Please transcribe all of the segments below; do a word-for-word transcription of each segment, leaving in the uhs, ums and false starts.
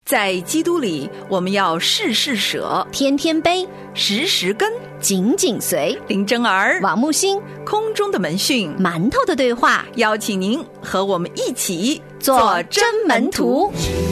在基督里，我们要事事舍， 天天悲， 时时跟， 紧紧随。 林真儿、 王木星， 空中的门讯， 馒头的对话， 邀请您和我们一起做真门徒。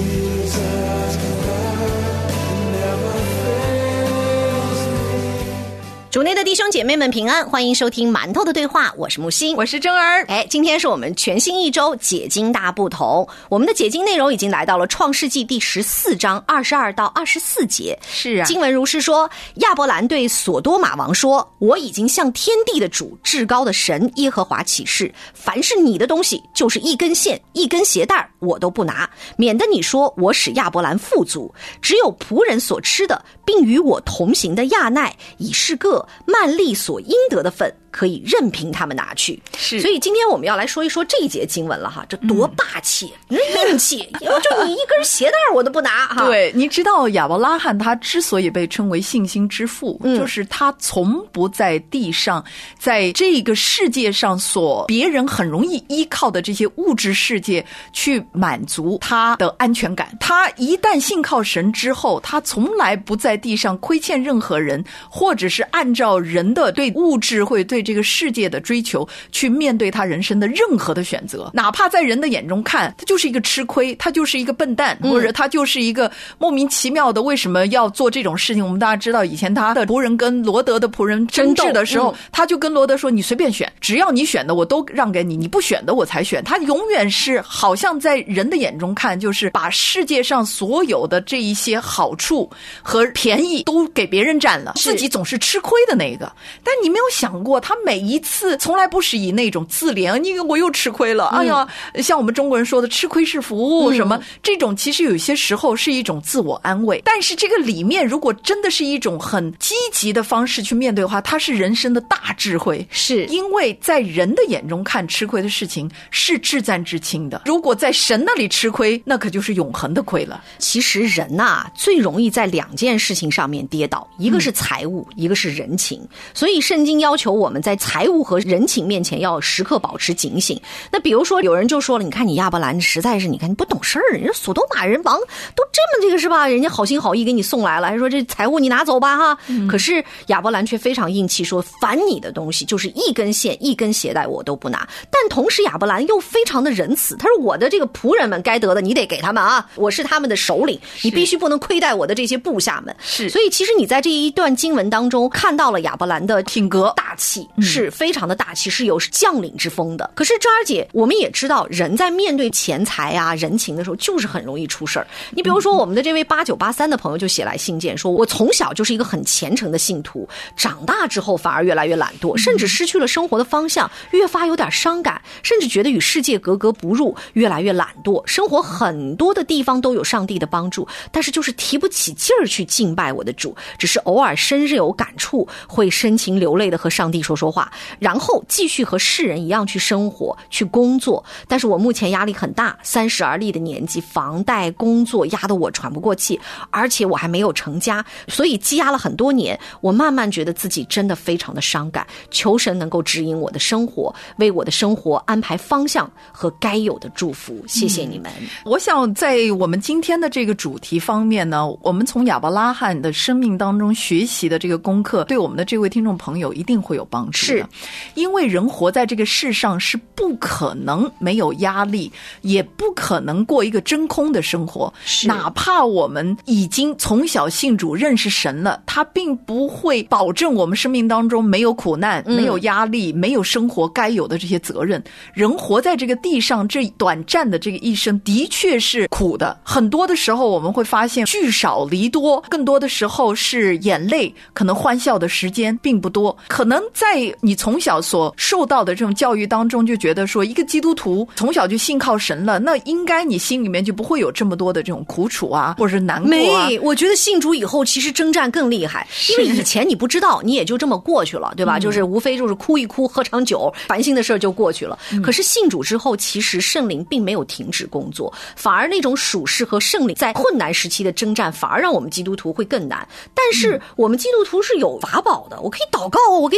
主内的弟兄姐妹们平安，欢迎收听馒头的对话，我是木星， 我是真儿。 哎，今天是我们全新一周解经大不同，我们的解经内容已经来到了创世纪第十四章二十二到二十四节。 是啊， 经文如是说，亚伯兰对所多玛王说，我已经向天地的主至高的神耶和华起誓，凡是你的东西，就是一根线一根鞋带我都不拿，免得你说我使亚伯兰富足。只有仆人所吃的，并与我同行的亚奈、以示各、曼利所应得的份，可以任凭他们拿去。 是， 所以今天我们要来说一说这一节经文了哈，这多霸气，嗯、硬气！就你一根鞋带我都不拿哈。 对，你知道亚伯拉罕他之所以被称为信心之父，嗯、就是他从不在地上，在这个世界上所别人很容易依靠的这些物质世界去满足他的安全感。他一旦信靠神之后，他从来不在地上亏欠任何人，或者是按照人的对物质会对这个世界的追求去面对他人生的任何的选择，哪怕在人的眼中看他就是一个吃亏，他就是一个笨蛋，或者他就是一个莫名其妙的为什么要做这种事情。我们大家知道以前他的仆人跟罗德的仆人争执的时候，他就跟罗德说，你随便选，只要你选的我都让给你，你不选的我才选。他永远是好像在人的眼中看，就是把世界上所有的这一些好处和便宜都给别人占了，自己总是吃亏的那个。但你没有想过，他每一次从来不是以那种自怜，因为我又吃亏了，哎呀，像我们中国人说的吃亏是福什么，嗯、这种其实有些时候是一种自我安慰。但是这个里面如果真的是一种很积极的方式去面对的话，它是人生的大智慧。 是因为在人的眼中看吃亏的事情是至暂至轻的，如果在神那里吃亏，那可就是永恒的亏了。 其实人呐、啊，最容易在两件事情上面跌倒，一个是财务，嗯、一个是人情。所以圣经要求我们在财务和人情面前要时刻保持警醒。那比如说有人就说了，你看你亚伯兰实在是，你看你不懂事儿，人家所多玛人王都这么这个是吧，人家好心好意给你送来了，还说这财物你拿走吧哈、嗯、可是亚伯兰却非常硬气，说凡你的东西，就是一根线一根鞋带我都不拿。但同时亚伯兰又非常的仁慈，他说我的这个仆人们该得的你得给他们啊，我是他们的首领，你必须不能亏待我的这些部下们。是，所以其实你在这一段经文当中看到了亚伯兰的品格大气，是非常的大气，是有将领之风的。可是珍儿姐，我们也知道人在面对钱财啊人情的时候就是很容易出事儿。你比如说我们的这位八九八三的朋友就写来信件说，我从小就是一个很虔诚的信徒，长大之后反而越来越懒惰，甚至失去了生活的方向，越发有点伤感，甚至觉得与世界格格不入，越来越懒惰。生活很多的地方都有上帝的帮助，但是就是提不起劲儿去敬拜我的主，只是偶尔深日有感触，会深情流泪的和上帝说说话，然后继续和世人一样去生活去工作。但是我目前压力很大，三十而立的年纪，房贷工作压得我喘不过气，而且我还没有成家，所以积压了很多年，我慢慢觉得自己真的非常的伤感，求神能够指引我的生活，为我的生活安排方向和该有的祝福。谢谢你们、嗯、 我想在我们今天的这个主题方面呢，我们从亚伯拉罕的生命当中学习的这个功课，对我们的这位听众朋友一定会有帮助的。是，因为人活在这个世上是不可能没有压力，也不可能过一个真空的生活。哪怕我们已经从小信主认识神了，他并不会保证我们生命当中没有苦难、嗯、没有压力，没有生活该有的这些责任。人活在这个地上这短暂的这个一生的确是苦的，很多的时候我们会发现聚少离多，更多的时候是眼泪，可能欢笑的时间并不多。可能在你从小所受到的这种教育当中，就觉得说一个基督徒从小就信靠神了，那应该你心里面就不会有这么多的这种苦楚啊，或者是难过啊。 没，我觉得信主以后其实征战更厉害，因为以前你不知道，你也就这么过去了，对吧、嗯、就是无非就是哭一哭喝场酒，烦心的事就过去了、嗯、可是信主之后，其实圣灵并没有停止工作，反而那种属世和圣灵在困难时期的征战反而让我们基督徒会更难。但是我们基督徒是有法宝的，我可以祷告，我可以跟神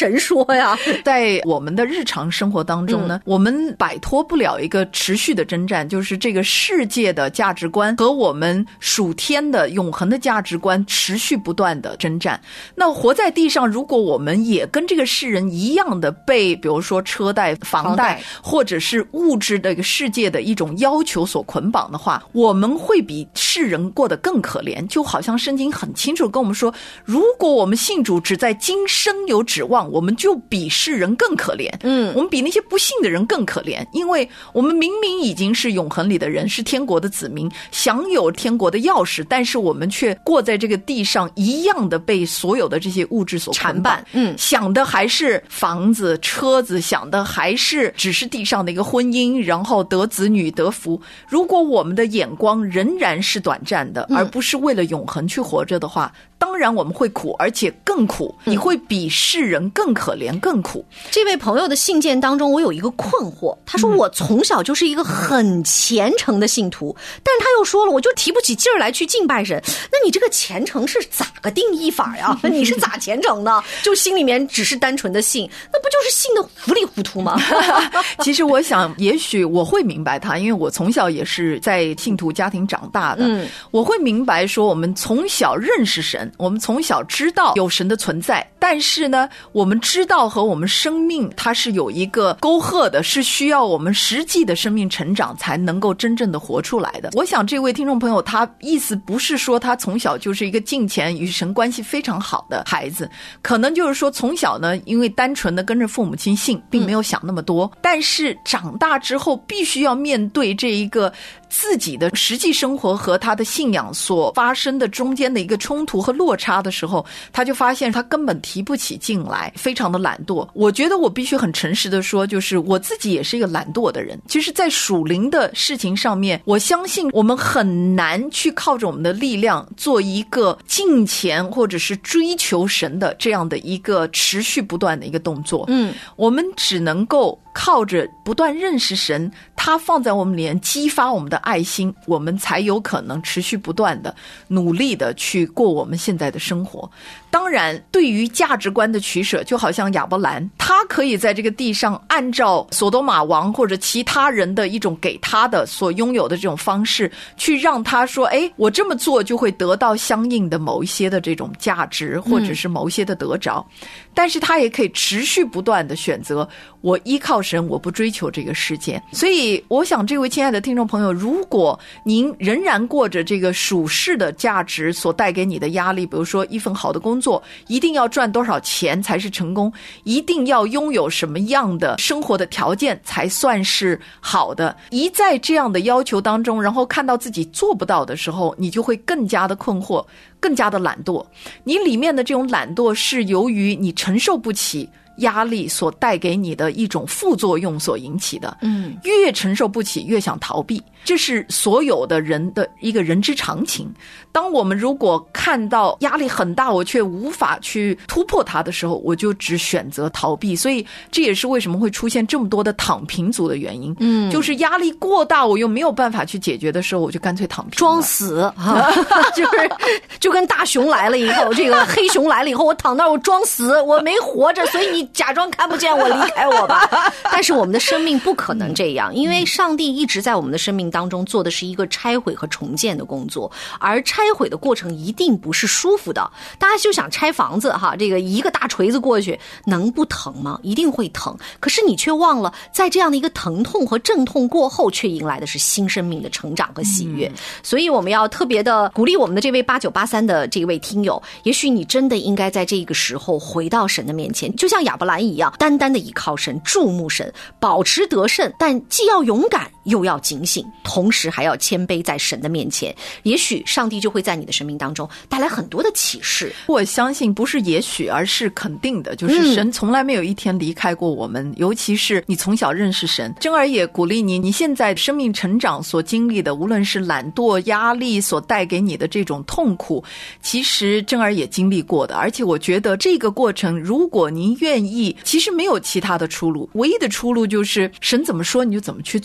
神说呀。 在我们的日常生活当中呢、嗯、我们摆脱不了一个持续的征战，就是这个世界的价值观和我们属天的永恒的价值观持续不断的征战。那活在地上，如果我们也跟这个世人一样的被比如说车贷、房贷或者是物质的一个世界的一种要求所捆绑的话，我们会比世人过得更可怜。就好像圣经很清楚跟我们说，如果我们信主只在今生有指望，我们就比世人更可怜。嗯，我们比那些不信的人更可怜，因为我们明明已经是永恒里的人，是天国的子民，享有天国的钥匙，但是我们却过在这个地上一样的被所有的这些物质所捆绑。嗯，想的还是房子、车子，想的还是只是地上的一个婚姻，然后得子女、得福。如果我们的眼光仍然是短暂的，而不是为了永恒去活着的话，当然我们会苦，而且更苦，你会比世人更可怜更苦。 这位朋友的信件当中，我有一个困惑，他说我从小就是一个很虔诚的信徒，但是他又说了，我就提不起劲儿来去敬拜神。那你这个虔诚是咋个定义法呀？你是咋虔诚呢？就心里面只是单纯的信，那不就是信的糊里糊涂吗？ 其实我想也许我会明白他，因为我从小也是在信徒家庭长大的、嗯、我会明白说我们从小认识神，我们从小知道有神的存在，但是呢我们知道和我们生命它是有一个沟壑的，是需要我们实际的生命成长才能够真正的活出来的。我想这位听众朋友他意思不是说他从小就是一个敬虔与神关系非常好的孩子，可能就是说从小呢因为单纯的跟着父母亲信，并没有想那么多、嗯、但是长大之后必须要面对这一个自己的实际生活和他的信仰所发生的中间的一个冲突和落差的时候，他就发现他根本提不起劲来，非常的懒惰。我觉得我必须很诚实的说，就是我自己也是一个懒惰的人。其实在属灵的事情上面，我相信我们很难去靠着我们的力量做一个敬虔或者是追求神的这样的一个持续不断的一个动作。嗯，我们只能够靠着不断认识神，他放在我们里面激发我们的爱心，我们才有可能持续不断的努力的去过我们现在的生活。当然对于价值观的取舍，就好像亚伯兰，他可以在这个地上按照索多玛王或者其他人的一种给他的所拥有的这种方式，去让他说，哎，我这么做就会得到相应的某一些的这种价值，或者是某一些的得着、嗯、但是他也可以持续不断的选择，我依靠神，我不追求这个世界。所以我想这位亲爱的听众朋友，如果您仍然过着这个属世的价值所带给你的压力，比如说一份好的工作一定要赚多少钱才是成功，一定要拥有什么样的生活的条件才算是好的，一在这样的要求当中，然后看到自己做不到的时候，你就会更加的困惑，更加的懒惰。你里面的这种懒惰是由于你承受不起压力所带给你的一种副作用所引起的，嗯，越承受不起越想逃避，这是所有的人的一个人之常情。当我们如果看到压力很大，我却无法去突破它的时候，我就只选择逃避。所以这也是为什么会出现这么多的躺平族的原因，嗯，就是压力过大，我又没有办法去解决的时候，我就干脆躺平， 装死啊，就是就跟大熊来了以后，这个黑熊来了以后，我躺那儿我装死，我没活着，所以你假装看不见我，离开我吧。但是我们的生命不可能这样，因为上帝一直在我们的生命当中做的是一个拆毁和重建的工作，而拆毁的过程一定不是舒服的。大家就想拆房子哈，这个一个大锤子过去能不疼吗？一定会疼。可是你却忘了，在这样的一个疼痛和阵痛过后，却迎来的是新生命的成长和喜悦、嗯、所以我们要特别的鼓励我们的这位八九八三的这位听友，也许你真的应该在这个时候回到神的面前，就像亚伯兰一样，单单的依靠神，注目神，保持得胜，但既要勇敢又要警醒，同时还要谦卑在神的面前。也许上帝就会在你的生命当中带来很多的启示。 我相信不是也许，而是肯定的，就是神从来没有一天离开过我们、嗯、尤其是你从小认识神。珍儿也鼓励你，你现在生命成长所经历的，无论是懒惰、压力所带给你的这种痛苦，其实珍儿也经历过的。而且我觉得这个过程，如果您愿意，其实没有其他的出路，唯一的出路就是神怎么说你就怎么去做。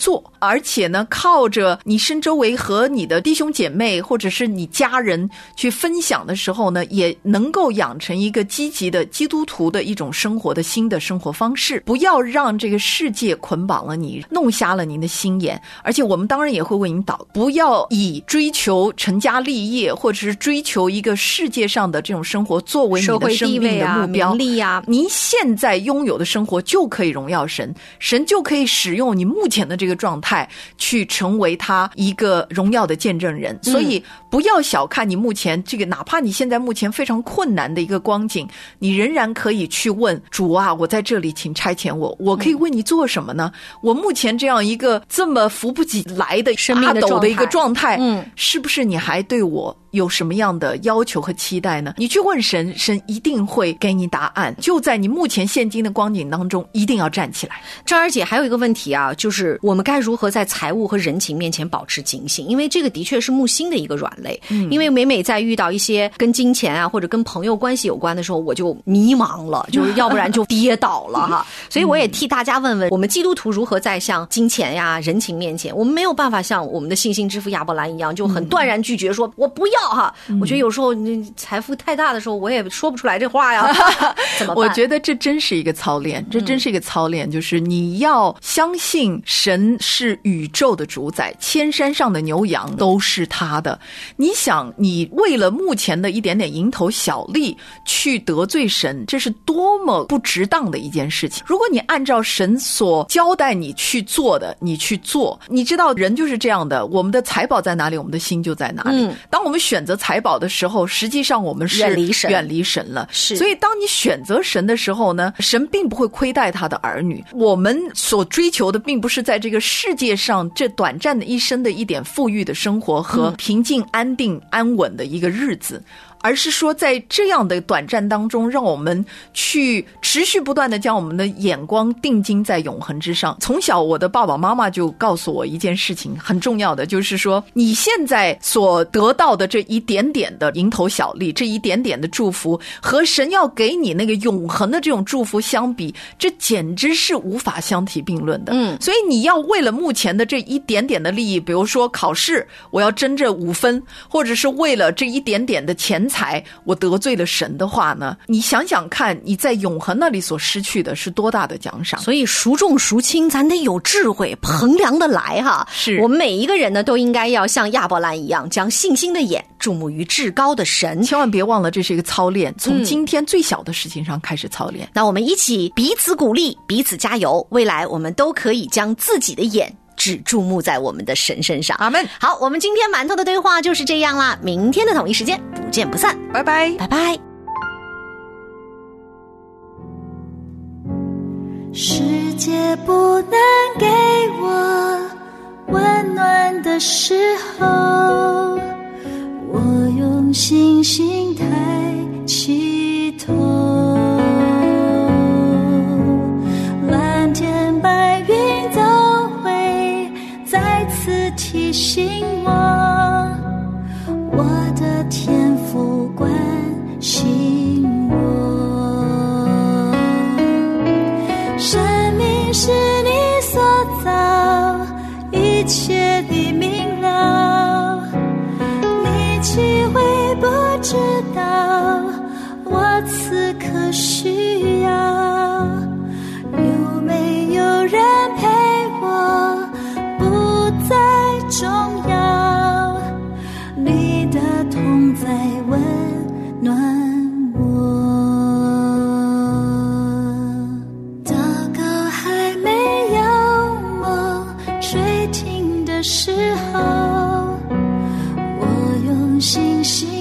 而且呢，靠着你身周围和你的弟兄姐妹或者是你家人去分享的时候呢，也能够养成一个积极的基督徒的一种生活的新的生活方式。不要让这个世界捆绑了你，弄瞎了您的心眼。而且我们当然也会为您祷，不要以追求成家立业或者是追求一个世界上的这种生活作为你的生命的目标。 名利啊， 您现在拥有的生活就可以荣耀神，神就可以使用你目前的这个状态去成为他一个荣耀的见证人。所以不要小看你目前这个，哪怕你现在目前非常困难的一个光景，你仍然可以去问主啊，我在这里请差遣我，我可以为你做什么呢？我目前这样一个这么扶不起来的阿斗的一个状态，嗯，是不是你还对我有什么样的要求和期待呢？你去问神，神一定会给你答案。就在你目前现今的光景当中，一定要站起来。 张儿姐还有一个问题啊，就是我们该如何在财务和人情面前保持警醒？因为这个的确是木星的一个软肋。嗯，因为每每在遇到一些跟金钱啊或者跟朋友关系有关的时候，我就迷茫了，就是要不然就跌倒了哈。所以我也替大家问问，我们基督徒如何在像金钱呀、人情面前，我们没有办法像我们的信心之父亚伯兰一样，就很断然拒绝说我不要哈。我觉得有时候你财富太大的时候，我也说不出来这话呀。怎么办？ 我觉得这真是一个操练，这真是一个操练，就是你要相信神是宇宙的主宰，千山上的牛羊都是他的。你想，你为了目前的一点点蝇头小利去得罪神，这是多么不值当的一件事情。如果你按照神所交代你去做的，你去做，你知道人就是这样的，我们的财宝在哪里，我们的心就在哪里。嗯，当我们选择财宝的时候，实际上我们是远离神， 远离神了。 是， 所以当你选择神的时候呢，神并不会亏待他的儿女。我们所追求的并不是在这个世界上这短暂的一生的一点富裕的生活和平静安定安稳的一个日子，而是说在这样的短暂当中，让我们去持续不断的将我们的眼光定睛在永恒之上。从小我的爸爸妈妈就告诉我一件事情，很重要的，就是说你现在所得到的这一点点的蝇头小利，这一点点的祝福，和神要给你那个永恒的这种祝福相比，这简直是无法相提并论的。嗯，所以你要为了目前的这一点点的利益，比如说考试我要争这五分，或者是为了这一点点的钱财我得罪了神的话呢，你想想看，你在永恒那里所失去的是多大的奖赏。 所以孰重孰轻咱得有智慧衡量的来哈。 是， 我们每一个人呢都应该要像亚伯兰一样，将信心的眼注目于至高的神。 千万别忘了，这是一个操练，从今天最小的事情上开始操练。嗯， 那我们一起彼此鼓励，彼此加油，未来我们都可以将自己的眼只注目在我们的神身上。 阿们。 好，我们今天馒头的对话就是这样啦，明天的同一时间不见不散， 拜拜， 拜拜。 世界不能给我温暖的时候，我用星星抬起头，蓝天白云都会再次提醒我，我的天父关心我。生命是你所造，一切的明了，你岂会不知道我此刻需要？有没有人陪我不再重要，你的同在温暖我。祷告还没有梦吹停的时候，我用星星